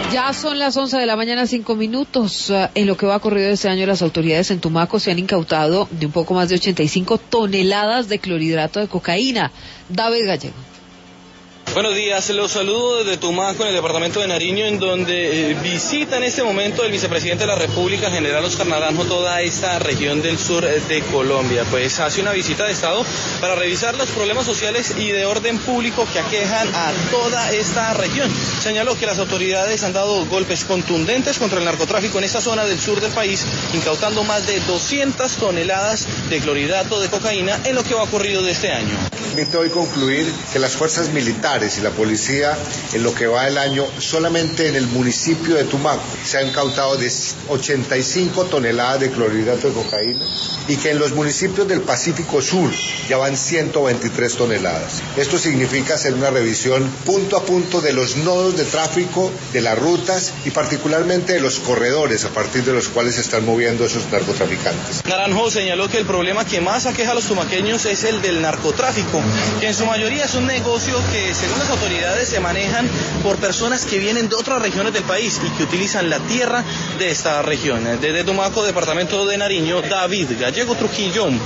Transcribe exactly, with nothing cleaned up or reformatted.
Ya son las once de la mañana, cinco minutos. En lo que va corrido este año, las autoridades en Tumaco se han incautado de un poco más de ochenta y cinco toneladas de clorhidrato de cocaína. David Gallego. Buenos días, los saludo desde Tumaco, en el departamento de Nariño, en donde eh, visita en este momento el vicepresidente de la República, general Oscar Naranjo, toda esta región del sur de Colombia. Pues hace una visita de Estado para revisar los problemas sociales y de orden público que aquejan a toda esta región. Señaló que las autoridades han dado golpes contundentes contra el narcotráfico en esta zona del sur del país, incautando más de doscientas toneladas de clorhidrato de cocaína en lo que va ocurrido de este año. Permito hoy concluir que las fuerzas militares y la policía, en lo que va del año, solamente en el municipio de Tumaco se han incautado de ochenta y cinco toneladas de clorhidrato de cocaína, y que en los municipios del Pacífico Sur ya van ciento veintitrés toneladas. Esto significa hacer una revisión punto a punto de los nodos de tráfico, de las rutas y particularmente de los corredores a partir de los cuales se están moviendo esos narcotraficantes. Naranjo señaló que el problema que más aqueja a los tumaqueños es el del narcotráfico, que en su mayoría es un negocio que, según las autoridades, se manejan por personas que vienen de otras regiones del país y que utilizan la tierra de esta región. Desde Tumaco, departamento de Nariño, David Gallego Trujillo.